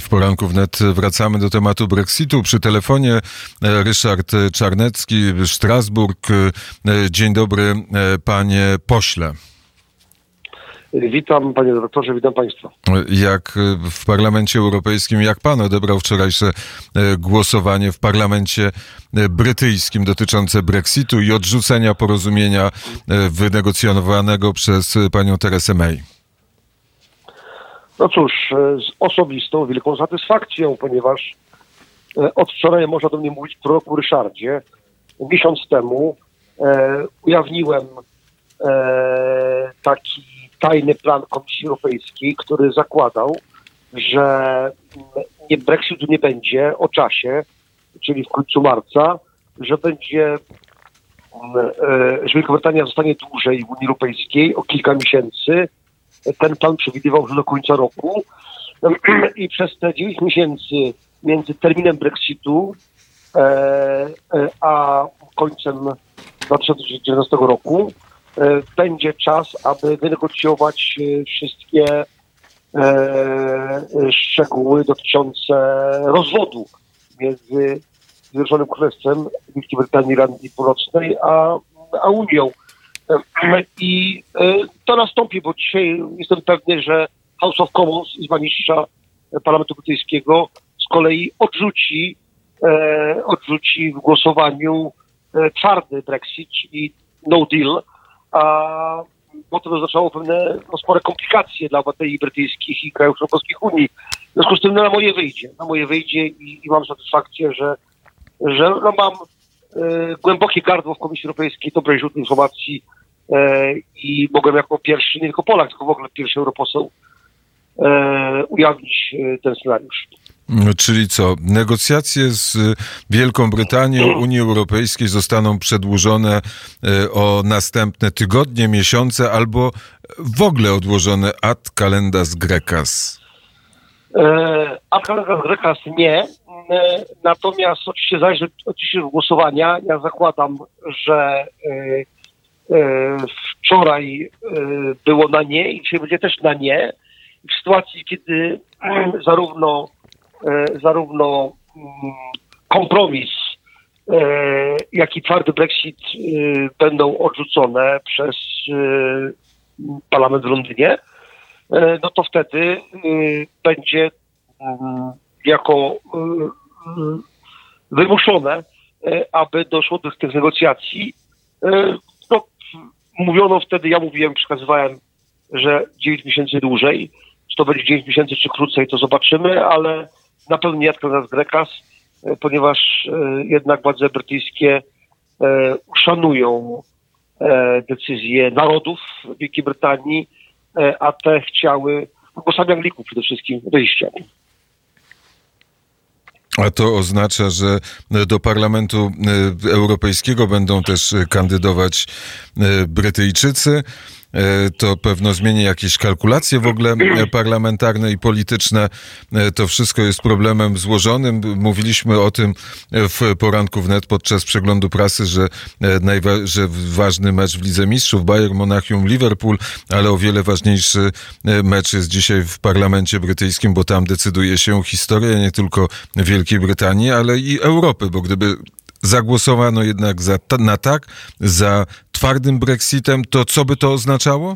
W poranku wnet wracamy do tematu Brexitu. Przy telefonie Ryszard Czarnecki, Strasburg. Dzień dobry, panie pośle. Witam, panie redaktorze, witam państwa. Jak w Parlamencie Europejskim, jak pan odebrał wczorajsze głosowanie w Parlamencie Brytyjskim dotyczące Brexitu i odrzucenia porozumienia wynegocjowanego przez panią Teresę May? No cóż, z osobistą wielką satysfakcją, ponieważ od wczoraj można do mnie mówić proroku Ryszardzie. Miesiąc temu ujawniłem taki tajny plan Komisji Europejskiej, który zakładał, że Brexitu nie będzie o czasie, czyli w końcu marca, że Wielka Brytania zostanie dłużej w Unii Europejskiej o kilka miesięcy. Ten plan przewidywał, że do końca roku i przez te 9 miesięcy między terminem Brexitu a końcem 2019 roku będzie czas, aby wynegocjować wszystkie szczegóły dotyczące rozwodu między Zjednoczonym Królestwem Wielkiej Brytanii i Irlandii Północnej a Unią. I to nastąpi, bo dzisiaj jestem pewny, że House of Commons, Izba Niższa Parlamentu Brytyjskiego, z kolei odrzuci w głosowaniu twardy Brexit, czyli no deal, bo to oznaczało pewne spore komplikacje dla obywateli brytyjskich i krajów członkowskich Unii. W związku z tym na moje wyjdzie i mam satysfakcję, że mam głębokie gardło w Komisji Europejskiej, dobrej źródło informacji i mogłem jako pierwszy, nie tylko Polak, tylko w ogóle pierwszy europoseł ujawnić ten scenariusz. Czyli co? Negocjacje z Wielką Brytanią Unii Europejskiej zostaną przedłużone o następne tygodnie, miesiące albo w ogóle odłożone ad calendas grecas? Ad calendas grecas nie. Natomiast oczywiście zależy od dzisiejszego głosowania. Ja zakładam, że wczoraj było na nie i dzisiaj będzie też na nie. W sytuacji, kiedy zarówno kompromis, jak i twardy Brexit będą odrzucone przez parlament w Londynie, no to wtedy będzie jako wymuszone, aby doszło do tych negocjacji. No, mówiono wtedy, ja mówiłem, przekazywałem, że 9 miesięcy dłużej. Czy to będzie 9 miesięcy, czy krócej, to zobaczymy, ale na pewno nie ad calendas grecas, ponieważ jednak władze brytyjskie uszanują decyzje narodów Wielkiej Brytanii, a te chciały głosami Anglików przede wszystkim wyjścia. A to oznacza, że do Parlamentu Europejskiego będą też kandydować Brytyjczycy. To pewno zmieni jakieś kalkulacje w ogóle parlamentarne i polityczne. To wszystko jest problemem złożonym. Mówiliśmy o tym w poranku wnet podczas przeglądu prasy, że ważny mecz w Lidze Mistrzów Bayern Monachium Liverpool, ale o wiele ważniejszy mecz jest dzisiaj w Parlamencie Brytyjskim, bo tam decyduje się historia nie tylko Wielkiej Brytanii, ale i Europy, bo gdyby zagłosowano jednak za twardym Brexitem, to co by to oznaczało?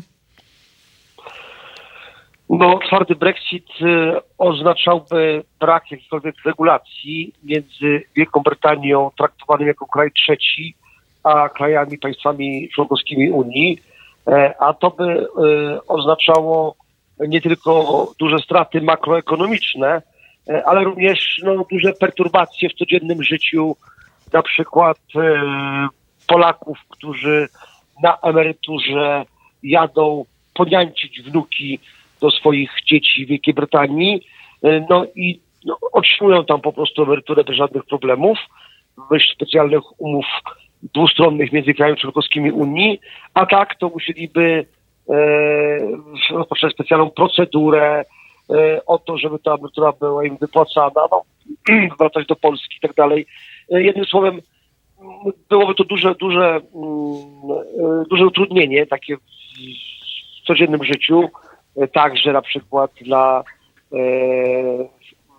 No, twardy Brexit oznaczałby brak jakichkolwiek regulacji między Wielką Brytanią, traktowanym jako kraj trzeci, a państwami członkowskimi Unii, a to by oznaczało nie tylko duże straty makroekonomiczne, ale również duże perturbacje w codziennym życiu, na przykład Polaków, którzy na emeryturze jadą poniańczyć wnuki do swoich dzieci w Wielkiej Brytanii, otrzymują tam po prostu emeryturę bez żadnych problemów, w myśl specjalnych umów dwustronnych między krajami członkowskimi Unii, a tak to musieliby rozpocząć specjalną procedurę o to, żeby ta emerytura była im wypłacana, wracać do Polski i tak dalej. Jednym słowem, byłoby to duże utrudnienie takie w codziennym życiu, także na przykład dla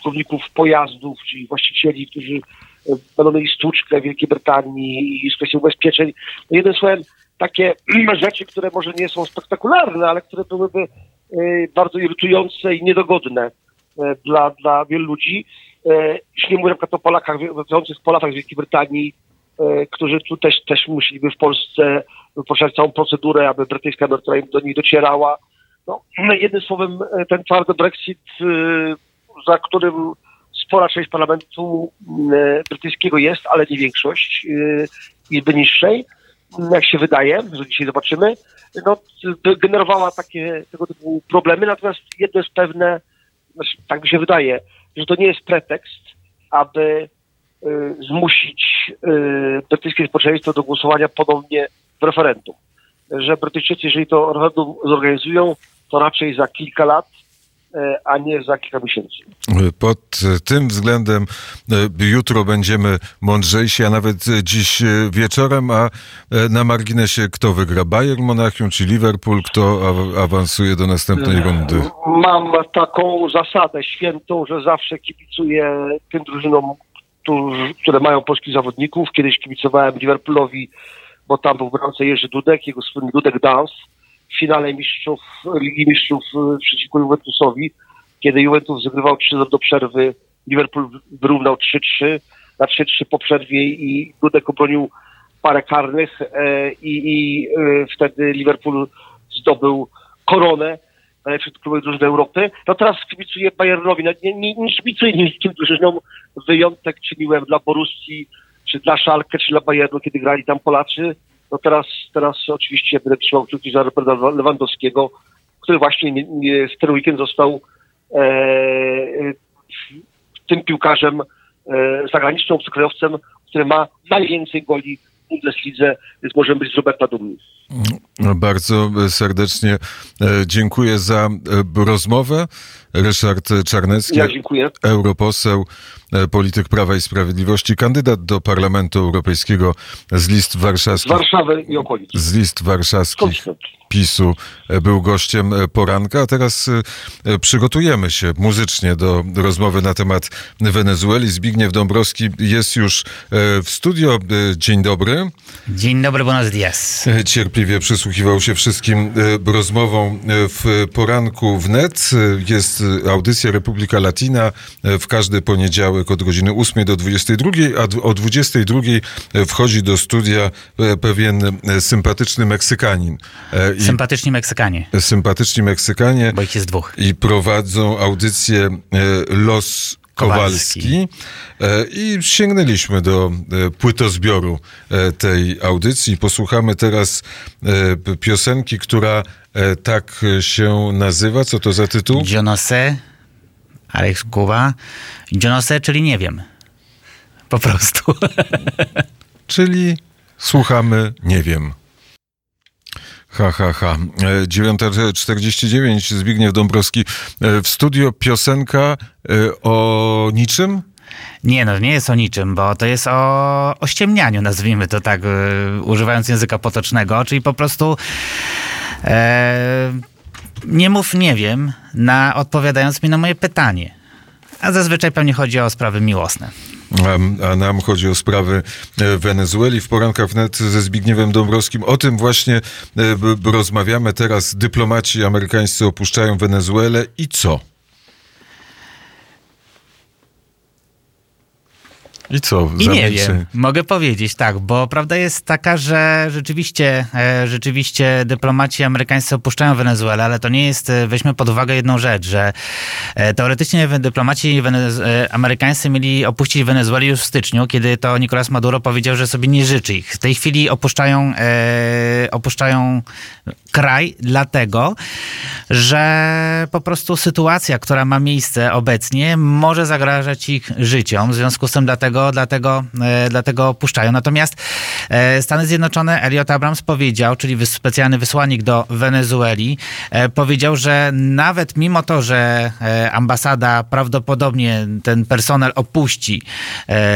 użytkowników pojazdów, czyli właścicieli, którzy będą mieli stłuczkę w Wielkiej Brytanii i z kwestią ubezpieczeń. No jednym słowem, takie rzeczy, które może nie są spektakularne, ale które byłyby bardzo irytujące i niedogodne dla wielu ludzi. Już nie mówię na przykład o Polakach, pracujących po latach w Wielkiej Brytanii, którzy tu też musieliby w Polsce wypoczynać całą procedurę, aby brytyjska emerytura do nich docierała. No, jednym słowem, ten twardy Brexit, za którym spora część parlamentu brytyjskiego jest, ale nie większość, Izby niższej, jak się wydaje, że dzisiaj zobaczymy, no, generowała tego typu problemy. Natomiast jedno jest pewne, znaczy, tak mi się wydaje, że to nie jest pretekst, aby zmusić brytyjskie społeczeństwo do głosowania ponownie w referendum. Że Brytyjczycy, jeżeli to referendum zorganizują, to raczej za kilka lat, a nie za kilka miesięcy. Pod tym względem jutro będziemy mądrzejsi, a nawet dziś wieczorem, a na marginesie kto wygra? Bayern Monachium czy Liverpool? Kto awansuje do następnej rundy? Mam taką zasadę świętą, że zawsze kibicuję tym drużynom, które mają polskich zawodników. Kiedyś kibicowałem Liverpoolowi, bo tam był w bramce Jerzy Dudek, jego słynny Dudek Dance w finale Ligi Mistrzów przeciwko Juventusowi, kiedy Juventus wygrywał 3-0 do przerwy, Liverpool wyrównał 3-3 na 3-3 po przerwie i Dudek obronił parę karnych i wtedy Liverpool zdobył koronę najlepszej klubowej drużyny Europy. No teraz kibicuję Bayernowi. Nie kibicuję niemieckim drużynom. Wyjątek czyniłem dla Borussii, czy dla Schalke, czy dla Bayernu, kiedy grali tam Polacy. No teraz oczywiście będę trzymał kciuki za Roberta Lewandowskiego, który właśnie w ten weekend został tym piłkarzem zagranicznym obcokrajowcem, który ma najwięcej goli w Bundeslidze, więc możemy być z Roberta dumni. Bardzo serdecznie dziękuję za rozmowę. Ryszard Czarnecki, ja dziękuję. Europoseł, polityk Prawa i Sprawiedliwości, kandydat do Parlamentu Europejskiego z list warszawskich. Z Warszawy i okolic. Z list warszawskich PiS-u był gościem poranka, a teraz przygotujemy się muzycznie do rozmowy na temat Wenezueli. Zbigniew Dąbrowski jest już w studio. Dzień dobry. Dzień dobry, buenos días. Cierpliwie przysłuchiwał się wszystkim rozmowom w poranku wnet. Jest audycja Republika Latina w każdy poniedziałek od godziny 8 do 22, a o 22 wchodzi do studia pewien sympatyczny Meksykanin. Sympatyczni Meksykanie. Bo ich jest dwóch. I prowadzą audycję Los Kowalski. I sięgnęliśmy do płytozbioru tej audycji. Posłuchamy teraz piosenki, która tak się nazywa. Co to za tytuł? Yo no sé, Alex Cuba. Yo no sé, czyli nie wiem. Po prostu. Czyli słuchamy nie wiem. 9:49, Zbigniew Dąbrowski w studio. Piosenka o niczym? Nie, no nie jest o niczym, bo to jest o ściemnianiu, nazwijmy to tak, używając języka potocznego, czyli po prostu nie mów nie wiem, odpowiadając mi na moje pytanie. A zazwyczaj pewnie chodzi o sprawy miłosne. A nam chodzi o sprawy Wenezueli. W porankach wnet ze Zbigniewem Dąbrowskim. O tym właśnie rozmawiamy teraz. Dyplomaci amerykańscy opuszczają Wenezuelę i co? I co? I nie wiem, mogę powiedzieć, tak, bo prawda jest taka, że rzeczywiście dyplomaci amerykańscy opuszczają Wenezuelę, ale to nie jest, weźmy pod uwagę jedną rzecz, że teoretycznie dyplomaci amerykańscy mieli opuścić Wenezuelę już w styczniu, kiedy to Nicolás Maduro powiedział, że sobie nie życzy ich. W tej chwili opuszczają kraj dlatego, że po prostu sytuacja, która ma miejsce obecnie, może zagrażać ich życiom. W związku z tym dlatego opuszczają. Natomiast Stany Zjednoczone, Elliot Abrams powiedział, czyli specjalny wysłannik do Wenezueli, powiedział, że nawet mimo to, że ambasada prawdopodobnie ten personel opuści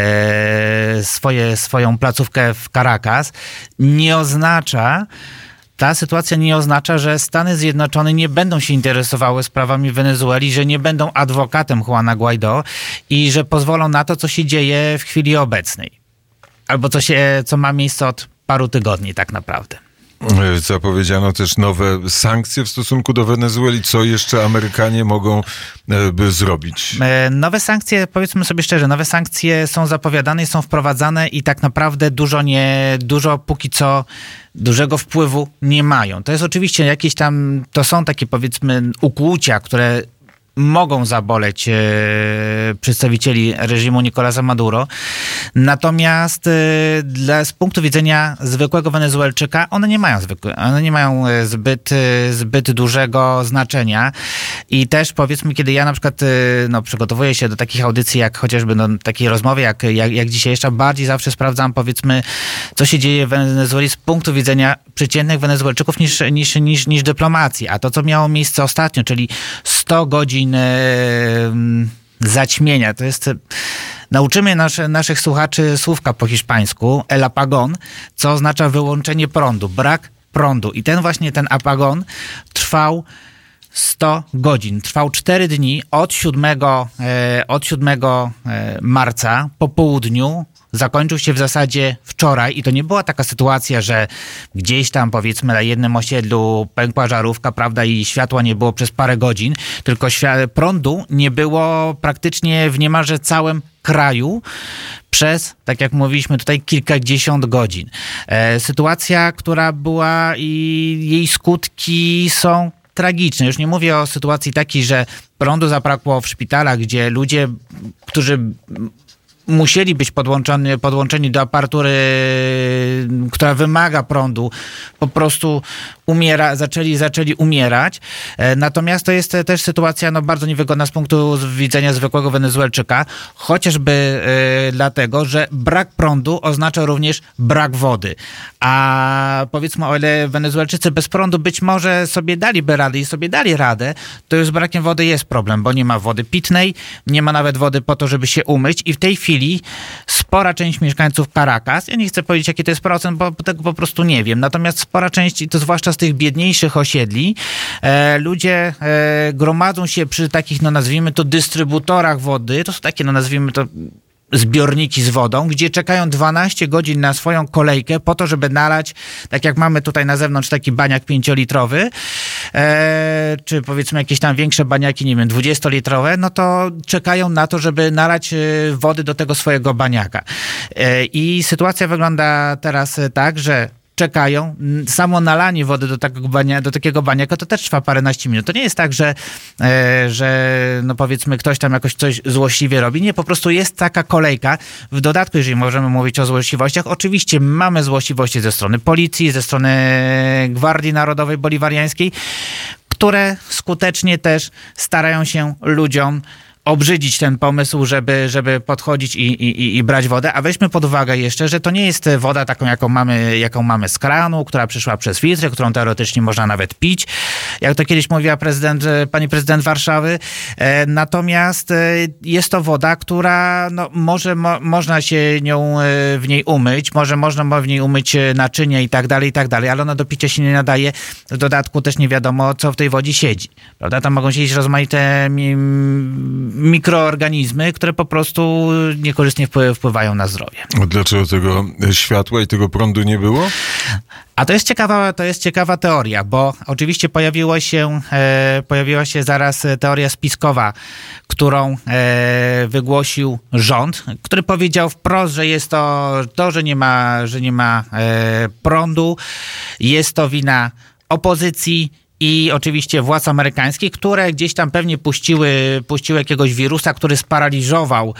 swoją placówkę w Caracas, nie oznacza ta sytuacja nie oznacza, że Stany Zjednoczone nie będą się interesowały sprawami Wenezueli, że nie będą adwokatem Juana Guaidó i że pozwolą na to, co się dzieje w chwili obecnej. Albo co ma miejsce od paru tygodni tak naprawdę. Zapowiedziano też nowe sankcje w stosunku do Wenezueli. Co jeszcze Amerykanie mogą by zrobić? Nowe sankcje, powiedzmy sobie szczerze, nowe sankcje są zapowiadane i są wprowadzane i tak naprawdę dużo póki co dużego wpływu nie mają. To jest oczywiście jakieś tam, to są takie powiedzmy ukłucia, które mogą zaboleć przedstawicieli reżimu Nicolasa Maduro. Natomiast z punktu widzenia zwykłego Wenezuelczyka one nie mają zbyt dużego znaczenia. I też powiedzmy, kiedy ja na przykład przygotowuję się do takich audycji, jak chociażby takiej rozmowy, jak dzisiaj jeszcze bardziej zawsze sprawdzam, powiedzmy, co się dzieje w Wenezueli z punktu widzenia przeciętnych Wenezuelczyków niż dyplomacji. A to, co miało miejsce ostatnio, czyli 100 godzin zaćmienia. To jest... Nauczymy naszych słuchaczy słówka po hiszpańsku, el apagón, co oznacza wyłączenie prądu, brak prądu. I ten apagón trwał 100 godzin. Trwał 4 dni od 7 marca po południu. Zakończył się w zasadzie wczoraj i to nie była taka sytuacja, że gdzieś tam powiedzmy na jednym osiedlu pękła żarówka, prawda, i światła nie było przez parę godzin, tylko prądu nie było praktycznie w niemalże całym kraju przez, tak jak mówiliśmy tutaj, kilkadziesiąt godzin. Sytuacja, która była i jej skutki są tragiczne. Już nie mówię o sytuacji takiej, że prądu zabrakło w szpitalach, gdzie ludzie, którzy musieli być podłączeni do aparatury, która wymaga prądu, po prostu zaczęli umierać. Natomiast to jest też sytuacja bardzo niewygodna z punktu widzenia zwykłego Wenezuelczyka, chociażby dlatego, że brak prądu oznacza również brak wody. A powiedzmy, o ile Wenezuelczycy bez prądu być może sobie daliby radę i sobie dali radę, to już z brakiem wody jest problem, bo nie ma wody pitnej, nie ma nawet wody po to, żeby się umyć i w tej chwili spora część mieszkańców Caracas, ja nie chcę powiedzieć, jaki to jest procent, bo tego po prostu nie wiem, natomiast spora część, i to zwłaszcza z tych biedniejszych osiedli, ludzie gromadzą się przy takich, nazwijmy to, dystrybutorach wody, to są takie, nazwijmy to, zbiorniki z wodą, gdzie czekają 12 godzin na swoją kolejkę po to, żeby nalać, tak jak mamy tutaj na zewnątrz taki baniak 5-litrowy, czy powiedzmy jakieś tam większe baniaki, nie wiem, 20-litrowe, no to czekają na to, żeby nalać wody do tego swojego baniaka. I sytuacja wygląda teraz tak, że czekają. Samo nalanie wody do takiego baniaka to też trwa paręnaście minut. To nie jest tak, że powiedzmy ktoś tam jakoś coś złośliwie robi. Nie, po prostu jest taka kolejka. W dodatku, jeżeli możemy mówić o złośliwościach, oczywiście mamy złośliwości ze strony policji, ze strony Gwardii Narodowej Boliwariańskiej, które skutecznie też starają się ludziom obrzydzić ten pomysł, żeby podchodzić i brać wodę, a weźmy pod uwagę jeszcze, że to nie jest woda taką, jaką mamy z kranu, która przyszła przez filtry, którą teoretycznie można nawet pić, jak to kiedyś mówiła pani prezydent Warszawy. Natomiast jest to woda, która można się w niej umyć, można w niej umyć naczynia i tak dalej, ale ona do picia się nie nadaje. W dodatku też nie wiadomo, co w tej wodzie siedzi. Prawda? Tam mogą siedzieć rozmaite mikroorganizmy, które po prostu niekorzystnie wpływają na zdrowie. A dlaczego tego światła i tego prądu nie było? A to jest ciekawa teoria, bo oczywiście pojawiła się zaraz teoria spiskowa, którą wygłosił rząd, który powiedział wprost, że jest to, że nie ma prądu, jest to wina opozycji i oczywiście władz amerykańskich, które gdzieś tam pewnie puściły jakiegoś wirusa, który sparaliżował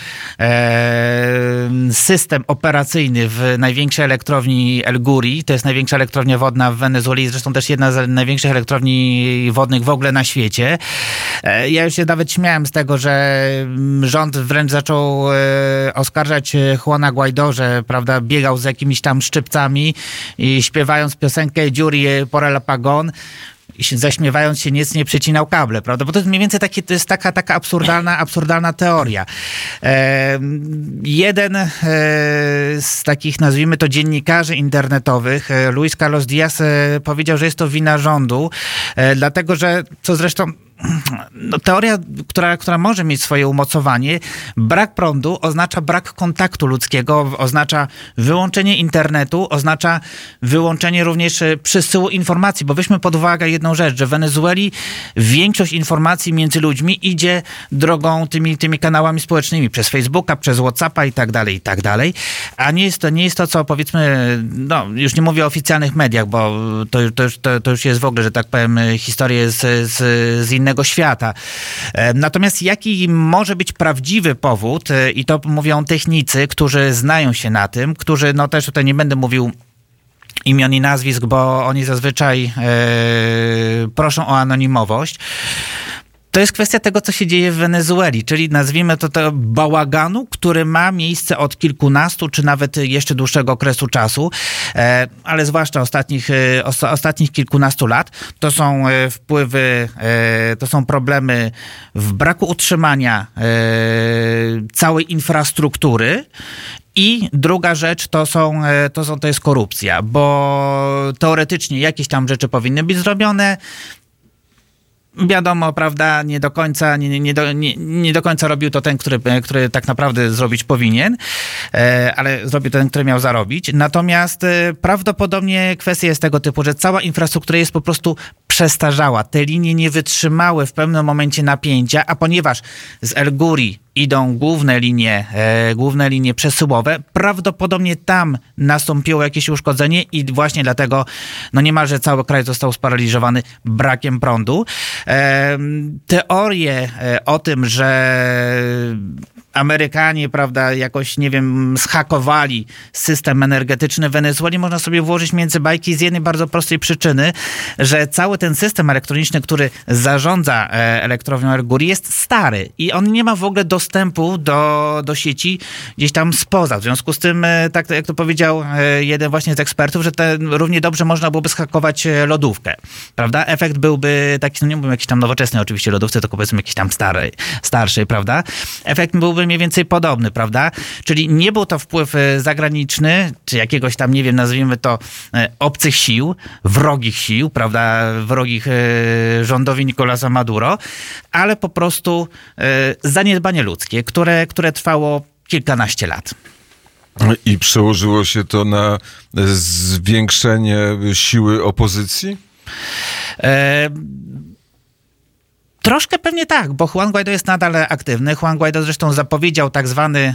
system operacyjny w największej elektrowni El Guri. To jest największa elektrownia wodna w Wenezueli, zresztą też jedna z największych elektrowni wodnych w ogóle na świecie. Ja już się nawet śmiałem z tego, że rząd wręcz zaczął oskarżać Juana Guaidó, że prawda, biegał z jakimiś tam szczypcami i śpiewając piosenkę Yuri por el apagón. zaśmiewając się, nic nie przecinał kable, prawda? Bo to jest mniej więcej to jest taka absurdalna teoria. Jeden z takich, nazwijmy to, dziennikarzy internetowych, Luis Carlos Diaz, powiedział, że jest to wina rządu, dlatego że, co zresztą teoria, która może mieć swoje umocowanie, brak prądu oznacza brak kontaktu ludzkiego, oznacza wyłączenie internetu, oznacza wyłączenie również przesyłu informacji, bo weźmy pod uwagę jedną rzecz, że w Wenezueli większość informacji między ludźmi idzie drogą tymi kanałami społecznymi, przez Facebooka, przez WhatsAppa i tak dalej, a nie jest to, co powiedzmy, no już nie mówię o oficjalnych mediach, bo to już jest w ogóle, że tak powiem, historia z innego świata. Natomiast jaki może być prawdziwy powód, i to mówią technicy, którzy znają się na tym, którzy, no też tutaj nie będę mówił imion i nazwisk, bo oni zazwyczaj proszą o anonimowość. To jest kwestia tego, co się dzieje w Wenezueli, czyli nazwijmy to bałaganu, który ma miejsce od kilkunastu, czy nawet jeszcze dłuższego okresu czasu, ale zwłaszcza ostatnich kilkunastu lat. To są wpływy, to są problemy w braku utrzymania całej infrastruktury. I druga rzecz to jest korupcja, bo teoretycznie jakieś tam rzeczy powinny być zrobione. Wiadomo, prawda, nie do końca robił to ten, który tak naprawdę zrobić powinien, ale zrobił to ten, który miał zarobić. Natomiast prawdopodobnie kwestia jest tego typu, że cała infrastruktura jest po prostu przestarzała. Te linie nie wytrzymały w pewnym momencie napięcia, a ponieważ z El Guri idą główne linie przesyłowe, prawdopodobnie tam nastąpiło jakieś uszkodzenie i właśnie dlatego niemalże cały kraj został sparaliżowany brakiem prądu. Teorie o tym, że Amerykanie, prawda, jakoś, nie wiem, zhakowali system energetyczny Wenezueli, można sobie włożyć między bajki z jednej bardzo prostej przyczyny, że cały ten system elektroniczny, który zarządza elektrownią El Guri, jest stary i on nie ma w ogóle dostępu do sieci gdzieś tam spoza. W związku z tym, tak jak to powiedział jeden właśnie z ekspertów, że równie dobrze można byłoby zhakować lodówkę, prawda? Efekt byłby taki, nie mówię jakiejś tam nowoczesnej oczywiście lodówce, tylko powiedzmy jakiejś tam starszej, prawda? Efekt byłby mniej więcej podobny, prawda? Czyli nie był to wpływ zagraniczny, czy jakiegoś tam, nie wiem, nazwijmy to obcych sił, wrogich sił, prawda? Wrogich rządowi Nicolasa Maduro, ale po prostu zaniedbanie ludzkie, które trwało kilkanaście lat. I przełożyło się to na zwiększenie siły opozycji? Troszkę pewnie tak, bo Juan Guaido jest nadal aktywny. Juan Guaido zresztą zapowiedział tak zwany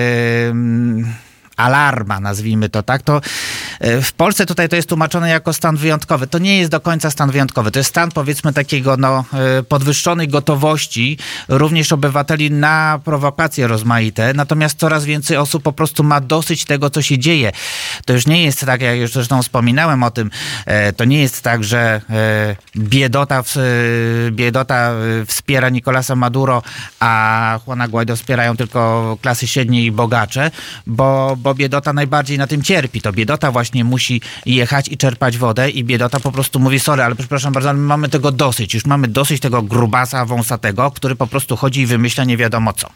alarma, nazwijmy to tak. To w Polsce tutaj to jest tłumaczone jako stan wyjątkowy. To nie jest do końca stan wyjątkowy. To jest stan, powiedzmy, takiego podwyższonej gotowości również obywateli na prowokacje rozmaite. Natomiast coraz więcej osób po prostu ma dosyć tego, co się dzieje. To już nie jest tak, jak już zresztą wspominałem o tym, to nie jest tak, że biedota wspiera Nicolasa Maduro, a Juana Guaido wspierają tylko klasy średnie i bogacze, bo biedota najbardziej na tym cierpi. To biedota właśnie musi jechać i czerpać wodę i biedota po prostu mówi: sorry, ale przepraszam bardzo, ale my mamy tego dosyć. Już mamy dosyć tego grubasa wąsatego, który po prostu chodzi i wymyśla nie wiadomo co.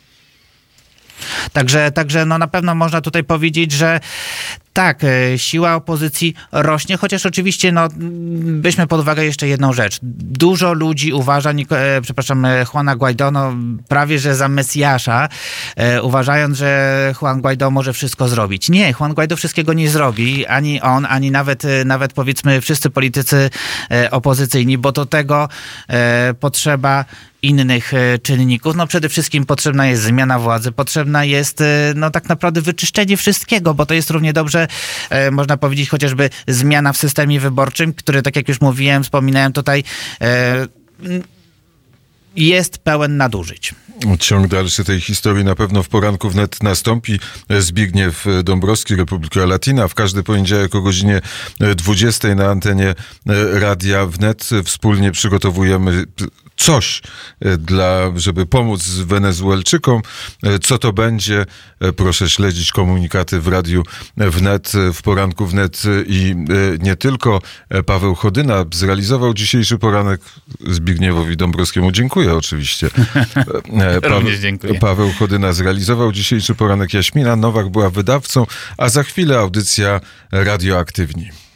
Także na pewno można tutaj powiedzieć, że tak, siła opozycji rośnie, chociaż oczywiście weźmy pod uwagę jeszcze jedną rzecz. Dużo ludzi uważa Juana Guaido prawie że za Mesjasza, uważając, że Juan Guaido może wszystko zrobić. Nie, Juan Guaido wszystkiego nie zrobi, ani on, ani nawet powiedzmy wszyscy politycy opozycyjni, bo do tego potrzeba innych czynników. Przede wszystkim potrzebna jest zmiana władzy, potrzebna jest tak naprawdę wyczyszczenie wszystkiego, bo to jest równie dobrze, można powiedzieć, chociażby zmiana w systemie wyborczym, który, tak jak już mówiłem, wspominałem tutaj, jest pełen nadużyć. Ciąg dalszy tej historii na pewno w poranku wnet nastąpi. Zbigniew Dąbrowski, Republika Latina. W każdy poniedziałek o godzinie 20 na antenie Radia Wnet wspólnie przygotowujemy coś, żeby pomóc Wenezuelczykom. Co to będzie? Proszę śledzić komunikaty w Radiu Wnet, w poranku Wnet i nie tylko. Paweł Chodyna zrealizował dzisiejszy poranek. Zbigniewowi Dąbrowskiemu dziękuję oczywiście. Również dziękuję. Paweł Chodyna zrealizował dzisiejszy poranek. Jaśmina Nowak była wydawcą, a za chwilę audycja Radioaktywni.